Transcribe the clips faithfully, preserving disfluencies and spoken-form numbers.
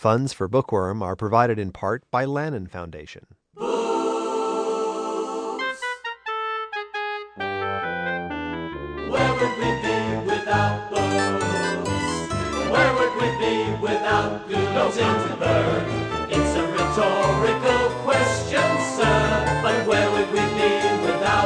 Funds for Bookworm are provided in part by Lannan Foundation. Where would we be without books? Where would we be without good things to learn? It's a rhetorical question, sir, but where would we be without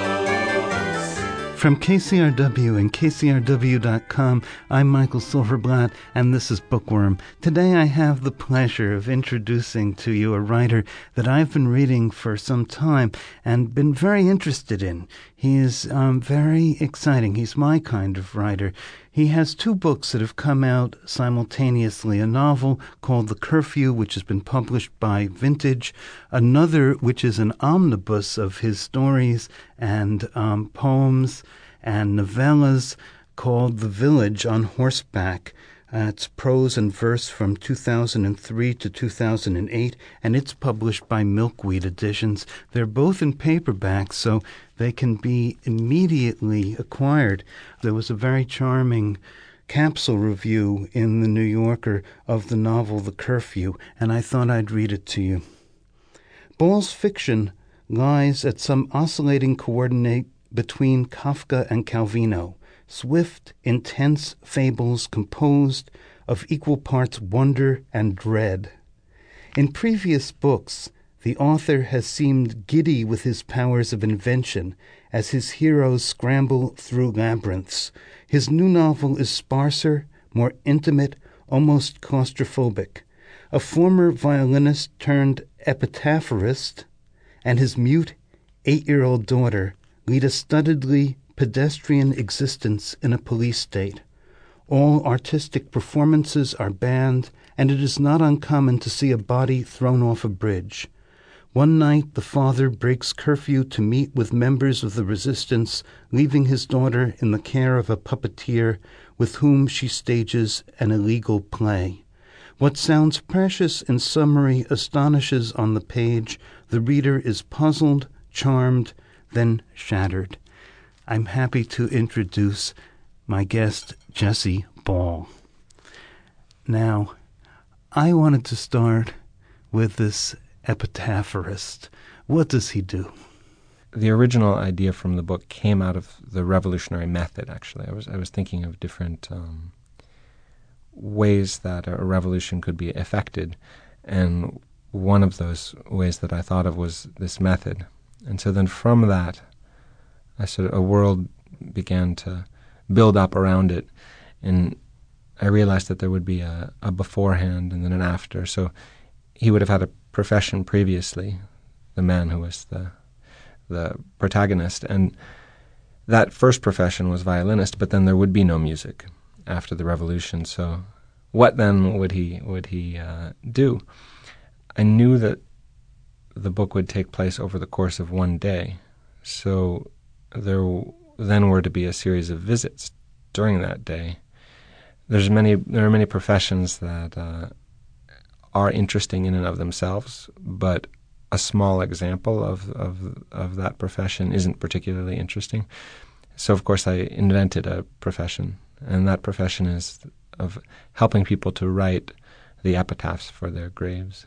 books? From K C R W and K C R W dot com, I'm Michael Silverblatt, and this is Bookworm. Today I have the pleasure of introducing to you a writer that I've been reading for some time and been very interested in. He is um, very exciting. He's my kind of writer. He has two books that have come out simultaneously, a novel called The Curfew, which has been published by Vintage, another which is an omnibus of his stories and um, poems and novellas called The Village on Horseback. Uh, it's prose and verse from two thousand three to two thousand eight, and it's published by Milkweed Editions. They're both in paperback, so they can be immediately acquired. There was a very charming capsule review in the New Yorker of the novel The Curfew, and I thought I'd read it to you. Ball's fiction lies at some oscillating coordinate between Kafka and Calvino. Swift, intense fables composed of equal parts wonder and dread. In previous books, the author has seemed giddy with his powers of invention as his heroes scramble through labyrinths. His new novel is sparser, more intimate, almost claustrophobic. A former violinist turned epitapharist and his mute eight-year-old daughter lead a studiedly pedestrian existence in a police state. All artistic performances are banned, and it is not uncommon to see a body thrown off a bridge. One night, the father breaks curfew to meet with members of the resistance, leaving his daughter in the care of a puppeteer with whom she stages an illegal play. What sounds precious in summary astonishes on the page. The reader is puzzled, charmed, then shattered. I'm happy to introduce my guest, Jesse Ball. Now, I wanted to start with this epitapharist. What does he do? The original idea from the book came out of the revolutionary method, actually. I was I was thinking of different um, ways that a revolution could be effected, and one of those ways that I thought of was this method. And so then from that, I sort of, a world began to build up around it, and I realized that there would be a, a beforehand and then an after. So he would have had a profession previously, the man who was the the protagonist, and that first profession was violinist. But then there would be no music after the revolution. So what then would he would he uh, do? I knew that the book would take place over the course of one day, so there then were to be a series of visits during that day. There's many. There are many professions that uh, are interesting in and of themselves, but a small example of, of of that profession isn't particularly interesting. So, of course, I invented a profession, and that profession is of helping people to write the epitaphs for their graves.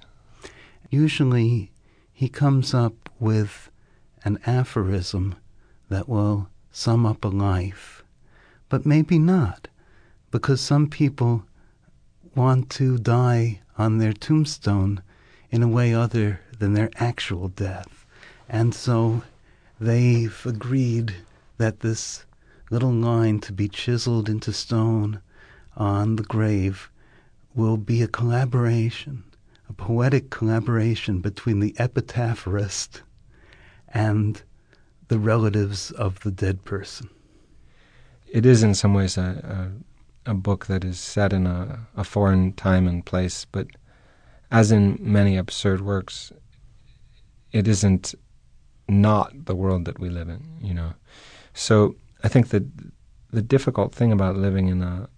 Usually, he comes up with an aphorism that will sum up a life, but maybe not, because some people want to die on their tombstone in a way other than their actual death, and so they've agreed that this little line to be chiseled into stone on the grave will be a collaboration, a poetic collaboration between the epitapharist and the relatives of the dead person. It is in some ways a, a, a book that is set in a, a foreign time and place, but as in many absurd works, it isn't not the world that we live in, you know. So I think that the difficult thing about living in a,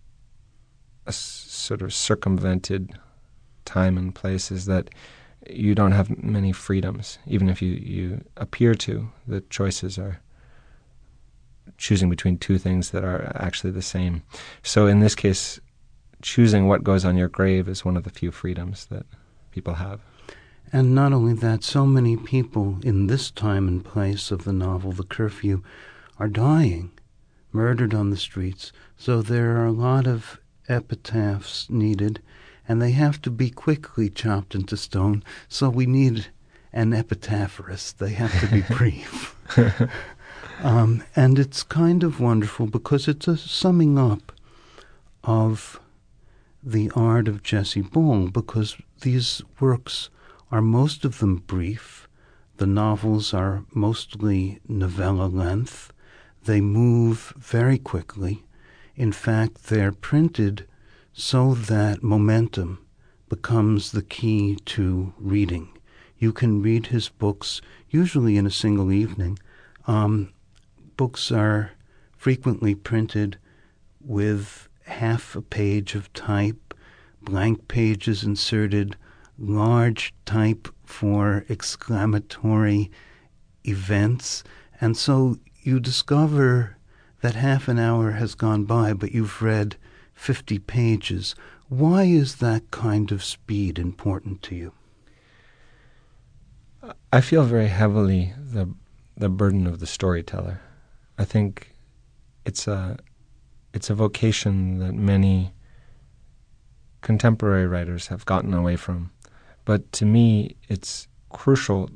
a sort of circumvented time and place is that you don't have many freedoms, even if you, you appear to. The choices are choosing between two things that are actually the same. So in this case, choosing what goes on your grave is one of the few freedoms that people have. And not only that, so many people in this time and place of the novel, The Curfew, are dying, murdered on the streets. So there are a lot of epitaphs needed, and they have to be quickly chopped into stone. So we need an epitaphorist. They have to be brief. um, and it's kind of wonderful because it's a summing up of the art of Jesse Ball, because these works are most of them brief. The novels are mostly novella length. They move very quickly. In fact, they're printed so that momentum becomes the key to reading. You can read his books usually in a single evening. Um, books are frequently printed with half a page of type, blank pages inserted, large type for exclamatory events. And so you discover that half an hour has gone by, but you've read fifty pages. Why is that kind of speed important to you? I feel very heavily the the burden of the storyteller. I think it's a it's a vocation that many contemporary writers have gotten away from. But to me, it's crucial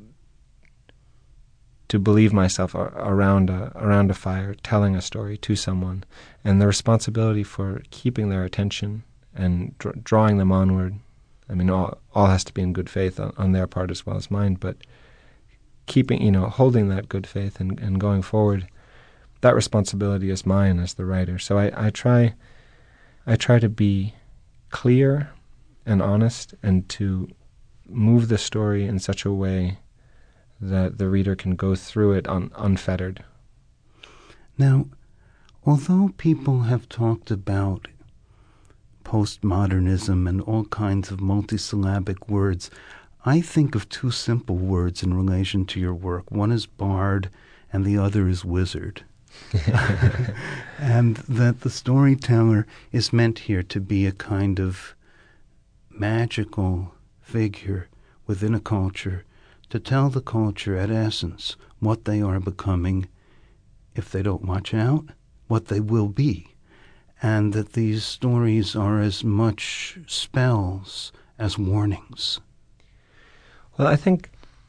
to believe myself around a, around a fire, telling a story to someone, and the responsibility for keeping their attention and dr- drawing them onward. I mean, all, all has to be in good faith on, on their part as well as mine, but keeping, you know, holding that good faith and, and going forward, that responsibility is mine as the writer. So I, I try, I try to be clear and honest, and to move the story in such a way that the reader can go through it un- unfettered. Now, although people have talked about postmodernism and all kinds of multisyllabic words, I think of two simple words in relation to your work. One is bard and the other is wizard. And that the storyteller is meant here to be a kind of magical figure within a culture, to tell the culture at essence what they are becoming, if they don't watch out, what they will be. And that these stories are as much spells as warnings. Well, I think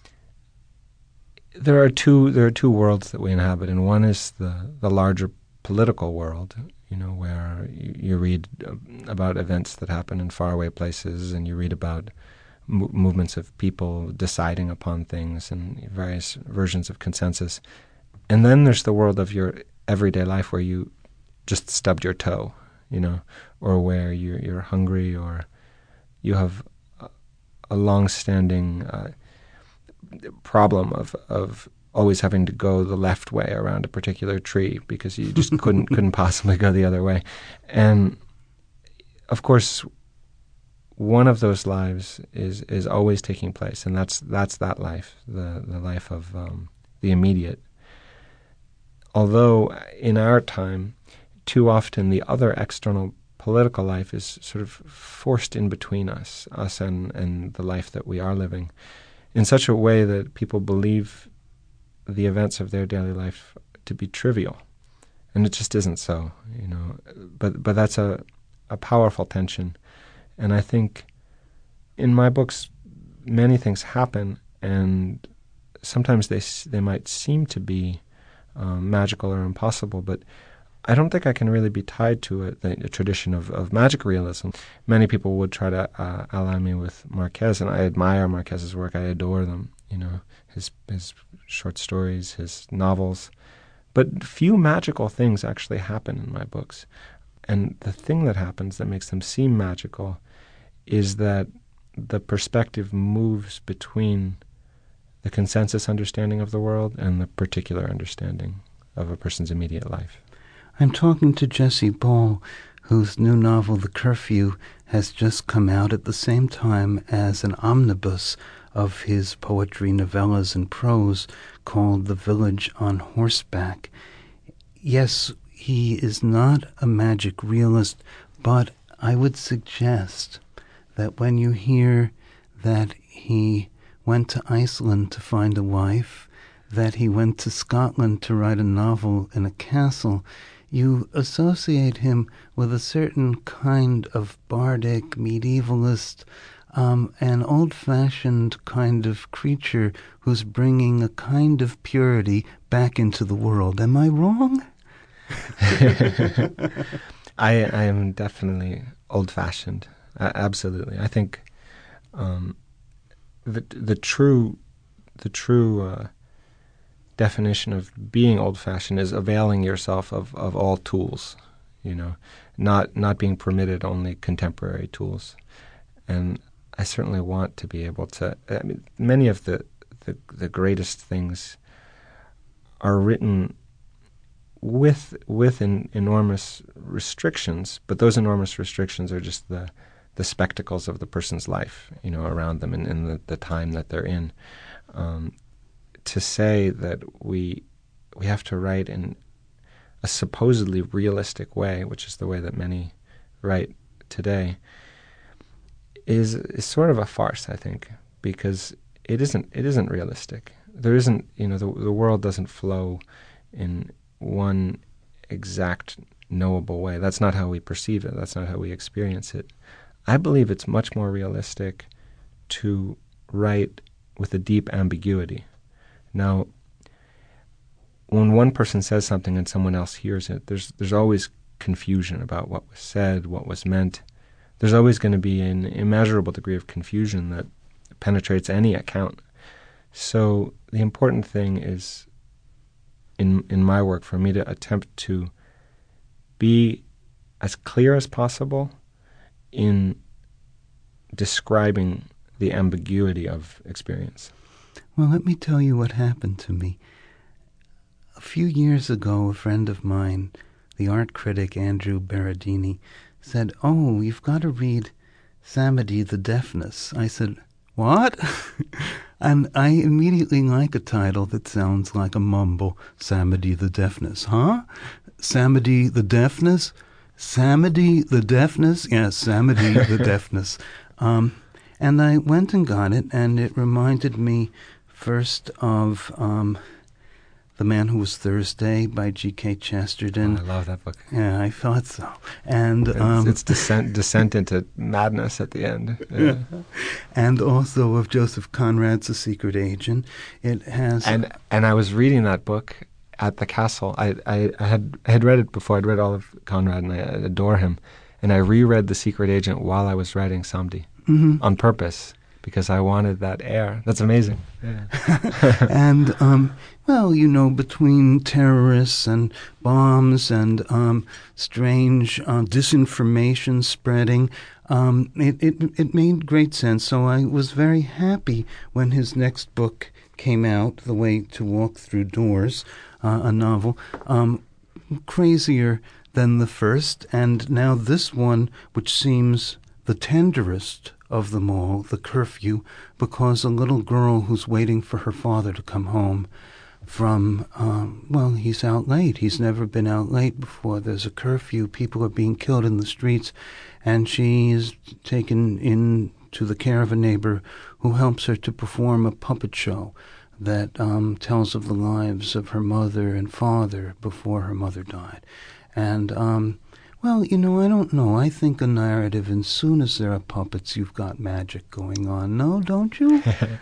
there are two there are two worlds that we inhabit, and one is the, the larger political world, you know, where you, you read about events that happen in faraway places, and you read about mo- movements of people deciding upon things and various versions of consensus. And then there's the world of your everyday life where you just stubbed your toe, you know, or where you're, you're hungry, or you have a, a long-standing uh, problem of of always having to go the left way around a particular tree because you just couldn't couldn't possibly go the other way. And of course, one of those lives is is always taking place, and that's that's that life, the the life of um, the immediate. Although in our time, too often the other external political life is sort of forced in between us, us and, and the life that we are living, in such a way that people believe the events of their daily life to be trivial. And it just isn't so, you know. But but that's a, a powerful tension. And I think in my books, many things happen, and sometimes they they might seem to be um, magical or impossible, but I don't think I can really be tied to a, a tradition of, of magic realism. Many people would try to uh, ally me with Marquez, and I admire Marquez's work. I adore them, you know, his his short stories, his novels. But few magical things actually happen in my books. And the thing that happens that makes them seem magical is that the perspective moves between the consensus understanding of the world and the particular understanding of a person's immediate life. I'm talking to Jesse Ball, whose new novel, The Curfew, has just come out at the same time as an omnibus of his poetry, novellas, and prose called The Village on Horseback. Yes, he is not a magic realist, but I would suggest that when you hear that he went to Iceland to find a wife, that he went to Scotland to write a novel in a castle, you associate him with a certain kind of bardic, medievalist, um, an old-fashioned kind of creature who's bringing a kind of purity back into the world. Am I wrong? I, I am definitely old-fashioned. Uh, absolutely. I think um, the the true the true uh, definition of being old-fashioned is availing yourself of, of all tools, you know, not not being permitted only contemporary tools. And I certainly want to be able to. I mean, many of the the, the greatest things are written with with in, enormous restrictions, but those enormous restrictions are just the the spectacles of the person's life, you know, around them and, and the, the time that they're in. Um, to say that we we have to write in a supposedly realistic way, which is the way that many write today, is is sort of a farce, I think, because it isn't it isn't realistic. There isn't, you know, the the world doesn't flow in one exact knowable way. That's not how we perceive it. That's not how we experience it. I believe it's much more realistic to write with a deep ambiguity. Now, when one person says something and someone else hears it, there's there's always confusion about what was said, what was meant. There's always going to be an immeasurable degree of confusion that penetrates any account. So the important thing is, in in my work, for me to attempt to be as clear as possible in describing the ambiguity of experience. Well, let me tell you what happened to me. A few years ago, a friend of mine, the art critic Andrew Berardini, said, "Oh, you've got to read Samedi the Deafness." I said, "What?" And I immediately like a title that sounds like a mumble. Samedi the Deafness. Huh? Samedi the Deafness? Samedi the Deafness? Yes, Samedi the Deafness. Um, and I went and got it, and it reminded me first of um, The Man Who Was Thursday by G K Chesterton. Oh, I love that book. Yeah, I thought so. And It's, um, it's descent, descent into madness at the end. Yeah. and also of Joseph Conrad's The Secret Agent. It has... And and I was reading that book at the castle. I, I, I had I had read it before. I'd read all of Conrad, and I adore him. And I reread The Secret Agent while I was writing Samedi Mhm. on purpose, because I wanted that air. That's amazing. Yeah. and, um, well, you know, between terrorists and bombs and um, strange uh, disinformation spreading, um, it, it, it made great sense. So I was very happy when his next book came out, The Way to Walk Through Doors, uh, a novel, um, crazier than the first, and now this one, which seems the tenderest of them all, The Curfew, because a little girl who's waiting for her father to come home from, um, well, he's out late. He's never been out late before. There's a curfew. People are being killed in the streets, and she is taken into the care of a neighbor who helps her to perform a puppet show that um, tells of the lives of her mother and father before her mother died. And, um, well, you know, I don't know. I think a narrative, and soon as there are puppets, you've got magic going on. No, don't you?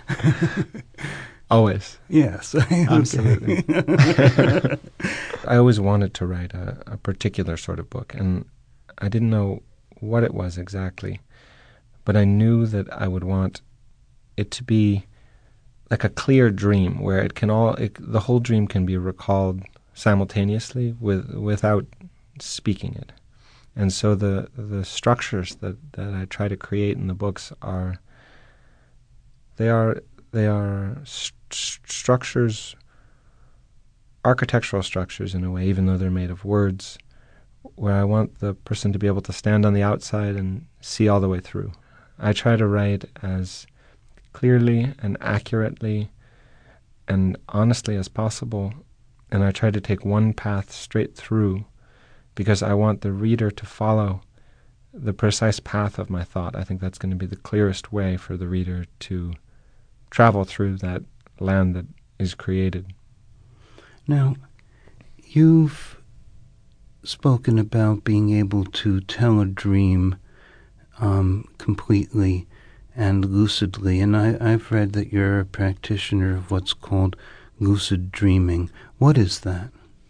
Always. Yes. Absolutely. I always wanted to write a, a particular sort of book, and I didn't know what it was exactly, but I knew that I would want it to be like a clear dream where it can all, it, the whole dream can be recalled simultaneously with without speaking it. And so the the structures that, that I try to create in the books are they are they are st- structures, architectural structures in a way, even though they're made of words, where I want the person to be able to stand on the outside and see all the way through. I try to write as clearly and accurately and honestly as possible, and I try to take one path straight through, because I want the reader to follow the precise path of my thought. I think that's going to be the clearest way for the reader to travel through that land that is created. Now, you've spoken about being able to tell a dream um, completely and lucidly, and I, I've read that you're a practitioner of what's called lucid dreaming. What is that?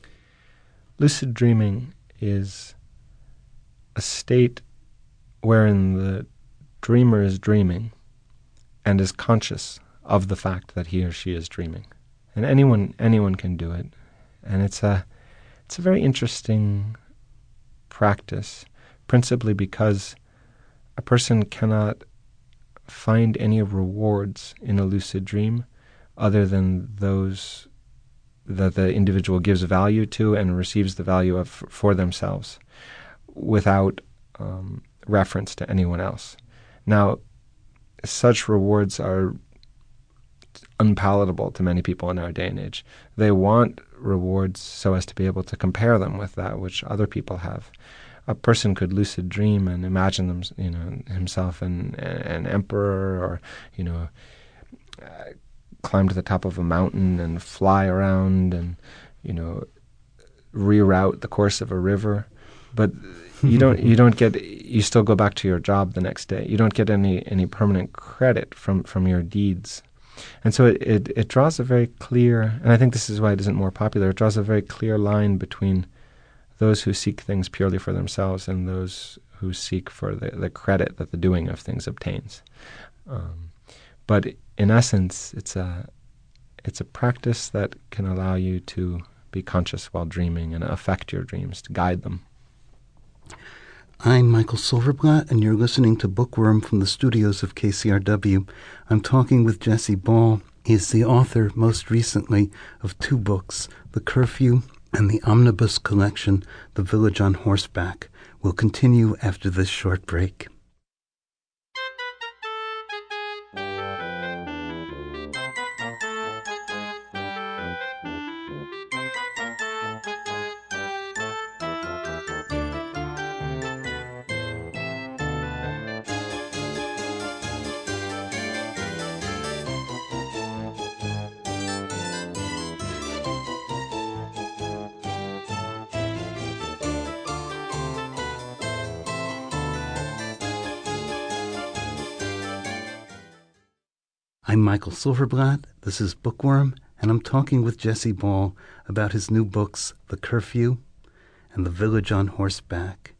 Lucid dreaming is a state wherein the dreamer is dreaming and is conscious of the fact that he or she is dreaming. And anyone anyone can do it. And it's a it's a very interesting practice, principally because a person cannot find any rewards in a lucid dream other than those that the individual gives value to and receives the value of for themselves without um, reference to anyone else. Now, such rewards are unpalatable to many people in our day and age. They want rewards so as to be able to compare them with that which other people have. A person could lucid dream and imagine them, you know, himself an, an emperor, or, you know, uh, climb to the top of a mountain and fly around and, you know, reroute the course of a river. But you don't you don't get you still go back to your job the next day. You don't get any, any permanent credit from, from your deeds. And so it, it, it draws a very clear, and I think this is why it isn't more popular, it draws a very clear line between those who seek things purely for themselves and those who seek for the, the credit that the doing of things obtains. Um, but in essence, it's a it's a practice that can allow you to be conscious while dreaming and affect your dreams, to guide them. I'm Michael Silverblatt, and you're listening to Bookworm from the studios of K C R W. I'm talking with Jesse Ball. He's the author, most recently, of two books, The Curfew and the omnibus collection, The Village on Horseback. We'll continue after this short break. I'm Michael Silverblatt, this is Bookworm, and I'm talking with Jesse Ball about his new books, The Curfew and The Village on Horseback.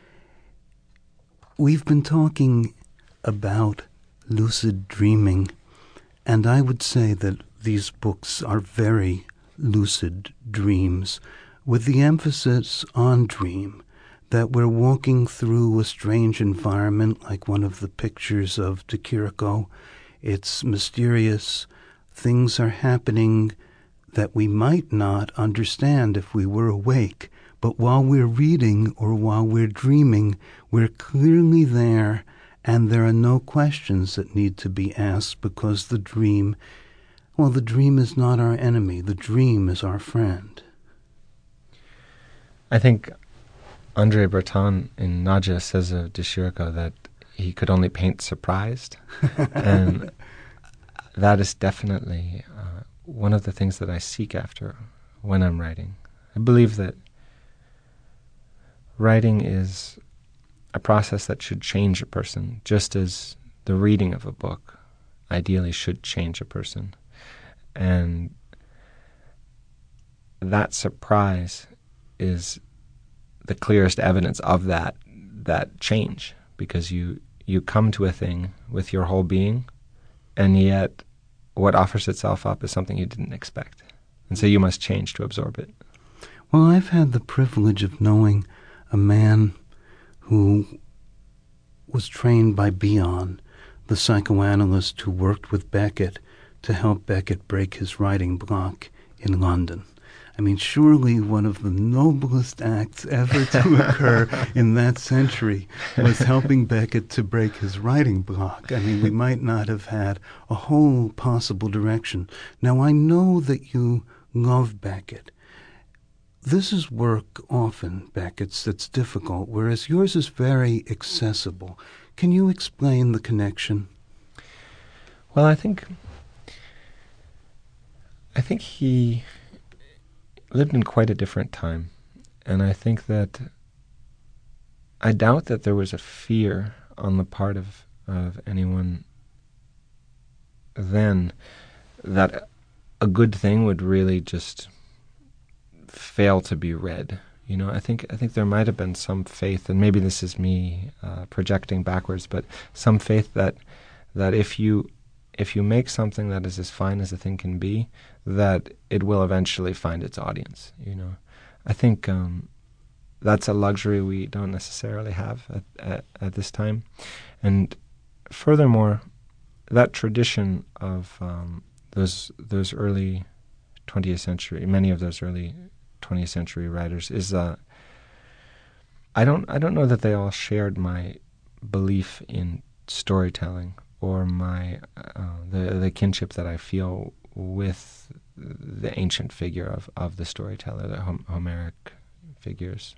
We've been talking about lucid dreaming, and I would say that these books are very lucid dreams, with the emphasis on dream, that we're walking through a strange environment like one of the pictures of De Chirico. It's mysterious. Things are happening that we might not understand if we were awake. But while we're reading or while we're dreaming, we're clearly there, and there are no questions that need to be asked because the dream, well, the dream is not our enemy. The dream is our friend. I think André Breton in Nadja says of De Chirico that he could only paint surprised. And that is definitely uh, one of the things that I seek after when I'm writing. I believe that writing is a process that should change a person, just as the reading of a book ideally should change a person. And that surprise is the clearest evidence of that that change, because you you come to a thing with your whole being, and yet what offers itself up is something you didn't expect. And so you must change to absorb it. Well, I've had the privilege of knowing a man who was trained by Bion, the psychoanalyst who worked with Beckett to help Beckett break his writing block in London. I mean, surely one of the noblest acts ever to occur in that century was helping Beckett to break his writing block. I mean, we might not have had a whole possible direction. Now, I know that you love Beckett. this is work often, Beckett's, that's difficult, whereas yours is very accessible. Can you explain the connection? Well, I think I think he lived in quite a different time, and I think that I doubt that there was a fear on the part of, of anyone then that a good thing would really just fail to be read. You know, I think I think there might have been some faith, and maybe this is me uh, projecting backwards, but some faith that that if you if you make something that is as fine as a thing can be, that it will eventually find its audience. You know, I think um, that's a luxury we don't necessarily have at, at, at this time, and furthermore, that tradition of um, those those early twentieth century, many of those early twentieth century writers, is uh, I don't I don't know that they all shared my belief in storytelling or my uh, the the kinship that I feel with the ancient figure of, of the storyteller, the Hom- Homeric figures.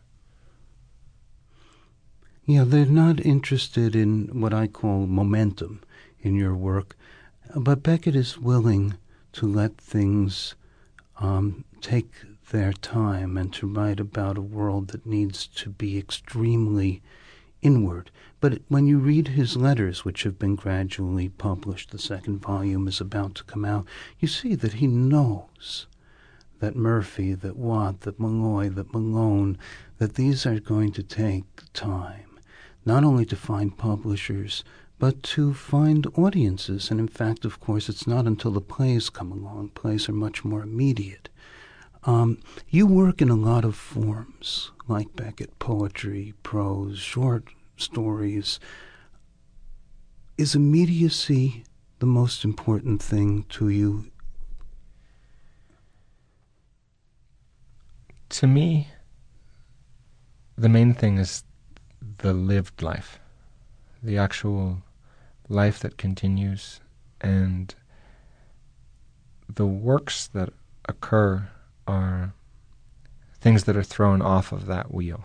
Yeah, they're not interested in what I call momentum in your work, but Beckett is willing to let things um, take their time and to write about a world that needs to be extremely inward. But when you read his letters, which have been gradually published, the second volume is about to come out, you see that he knows that Murphy, that Watt, that Malloy, that Malone, that these are going to take time, not only to find publishers, but to find audiences. And in fact, of course, it's not until the plays come along. Plays are much more immediate. Um, you work in a lot of forms, like Beckett, poetry, prose, short stories. Is immediacy the most important thing to you? To me, the main thing is the lived life, the actual life that continues, and the works that occur are things that are thrown off of that wheel.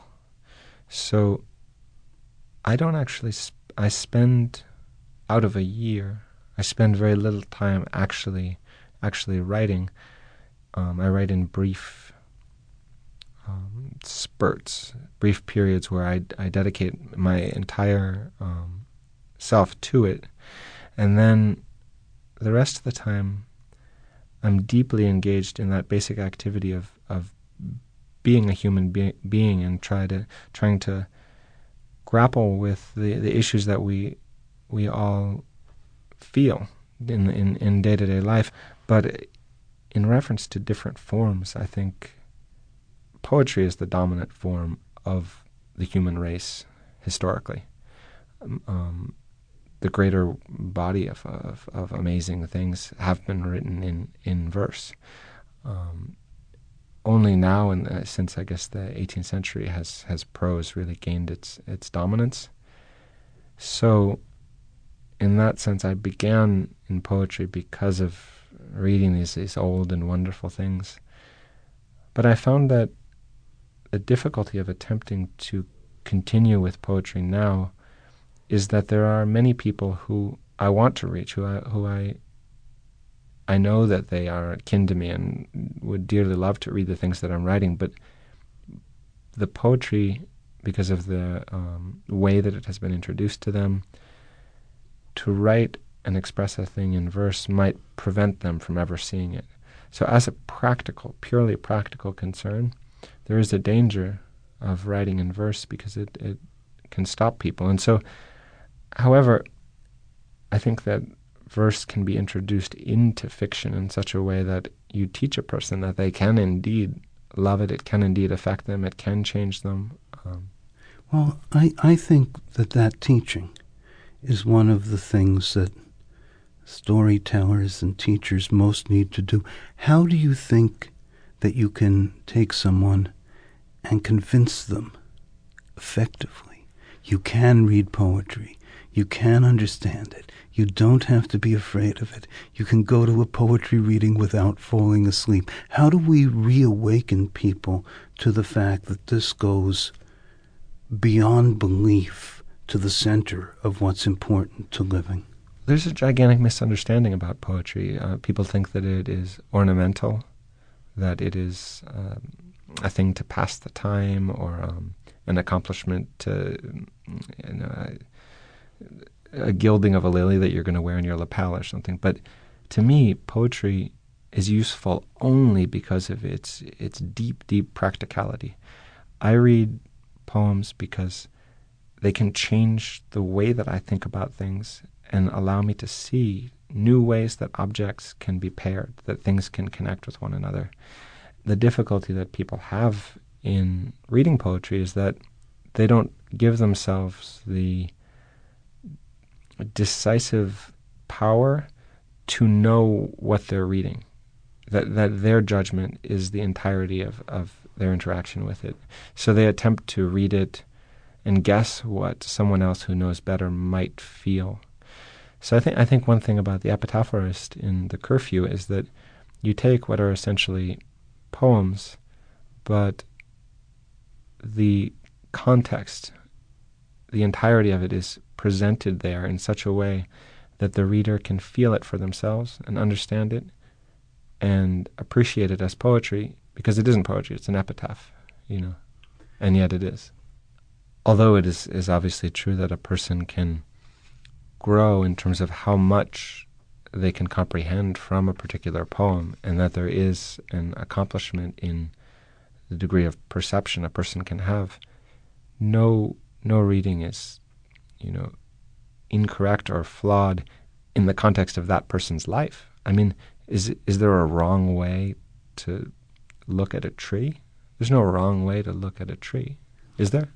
So I don't actually, sp- I spend, out of a year, I spend very little time actually actually writing. Um, I write in brief um, spurts, brief periods where I, I dedicate my entire um, self to it. And then the rest of the time, I'm deeply engaged in that basic activity of, of being a human be- being and try to trying to grapple with the, the issues that we we all feel in, in in day-to-day life. But in reference to different forms, I think poetry is the dominant form of the human race historically. Um, the greater body of, of, of amazing things have been written in, in verse. Um, only now, in the, since I guess the eighteenth century, has, has prose really gained its its dominance. So, in that sense, I began in poetry because of reading these, these old and wonderful things. But I found that the difficulty of attempting to continue with poetry now is that there are many people who I want to reach, who I, who I I know that they are kin to me and would dearly love to read the things that I'm writing, but the poetry, because of the um, way that it has been introduced to them, to write and express a thing in verse might prevent them from ever seeing it. So as a practical, purely practical concern, there is a danger of writing in verse because it, it can stop people. And so, however, I think that verse can be introduced into fiction in such a way that you teach a person that they can indeed love it, it can indeed affect them, it can change them. Um, well, I, I think that that teaching is one of the things that storytellers and teachers most need to do. How do you think that you can take someone and convince them effectively? You can read poetry. You can understand it. You don't have to be afraid of it. You can go to a poetry reading without falling asleep. How do we reawaken people to the fact that this goes beyond belief to the center of what's important to living? There's a gigantic misunderstanding about poetry. Uh, people think that it is ornamental, that it is um, a thing to pass the time, or um, an accomplishment to, you know, a, a gilding of a lily that you're going to wear in your lapel or something. But to me, poetry is useful only because of its its deep, deep practicality. I read poems because they can change the way that I think about things and allow me to see new ways that objects can be paired, that things can connect with one another. The difficulty that people have in reading poetry is that they don't give themselves the decisive power to know what they're reading, that that their judgment is the entirety of, of their interaction with it. So they attempt to read it and guess what someone else who knows better might feel. So I think I think one thing about the epitaphorist in The Curfew is that you take what are essentially poems, but the context, the entirety of it is presented there in such a way that the reader can feel it for themselves and understand it and appreciate it as poetry, because it isn't poetry, it's an epitaph, you know, and yet it is. Although it is, is obviously true that a person can grow in terms of how much they can comprehend from a particular poem, and that there is an accomplishment in the degree of perception a person can have. No, no reading is, you know, incorrect or flawed in the context of that person's life. I mean, is is there a wrong way to look at a tree? There's no wrong way to look at a tree, is there?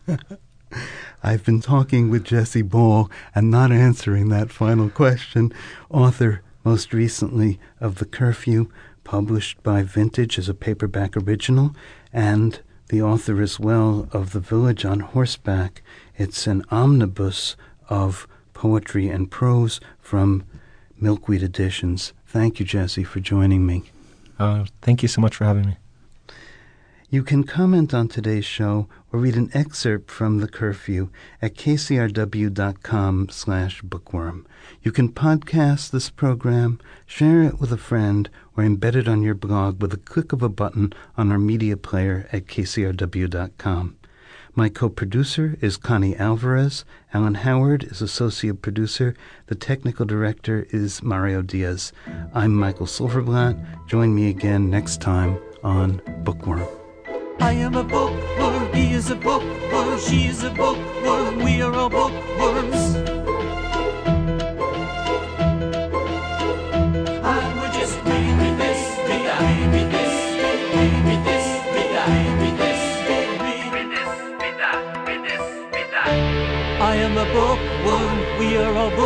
I've been talking with Jesse Ball and not answering that final question. Author, most recently, of The Curfew, published by Vintage as a paperback original, and the author as well of The Village on Horseback. It's an omnibus of poetry and prose from Milkweed Editions. Thank you, Jesse, for joining me. Uh, thank you so much for having me. You can comment on today's show or read an excerpt from The Curfew at kcrw.com slash bookworm. You can podcast this program, share it with a friend, or embed it on your blog with a click of a button on our media player at k c r w dot com. My co-producer is Connie Alvarez. Alan Howard is associate producer. The technical director is Mario Diaz. I'm Michael Silverblatt. Join me again next time on Bookworm. I am a bookworm, he is a bookworm, she is a bookworm, we are all bookworms. And we're just reading this, read I, read this, read this, read I, read this, read this, read that, read this, read that. I am a bookworm, we are all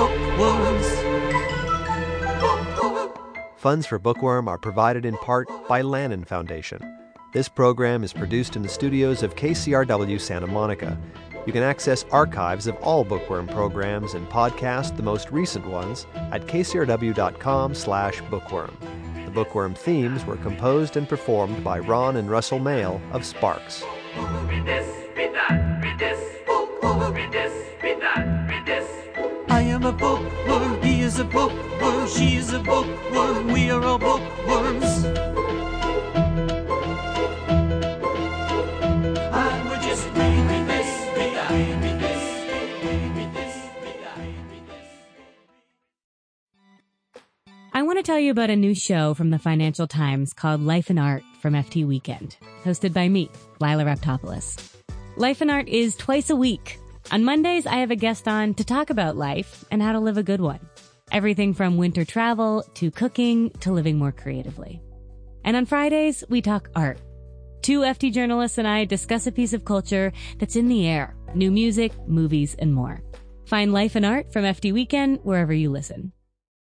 bookworms. Funds for Bookworm are provided in part by Lannan Foundation. This program is produced in the studios of K C R W Santa Monica. You can access archives of all Bookworm programs and podcast the most recent ones at k c r w dot com slash bookworm. The Bookworm themes were composed and performed by Ron and Russell Mail of Sparks. Read this, read that, read this, read this, read that, read this. I am a bookworm, he is a bookworm, she is a bookworm, we are all bookworms. I want to tell you about a new show from the Financial Times called Life and Art from F T Weekend, hosted by me, Lila Raptopoulos. Life and Art is twice a week. On Mondays, I have a guest on to talk about life and how to live a good one. Everything from winter travel to cooking to living more creatively. And on Fridays, we talk art. Two F T journalists and I discuss a piece of culture that's in the air, new music, movies, and more. Find Life and Art from F T Weekend wherever you listen.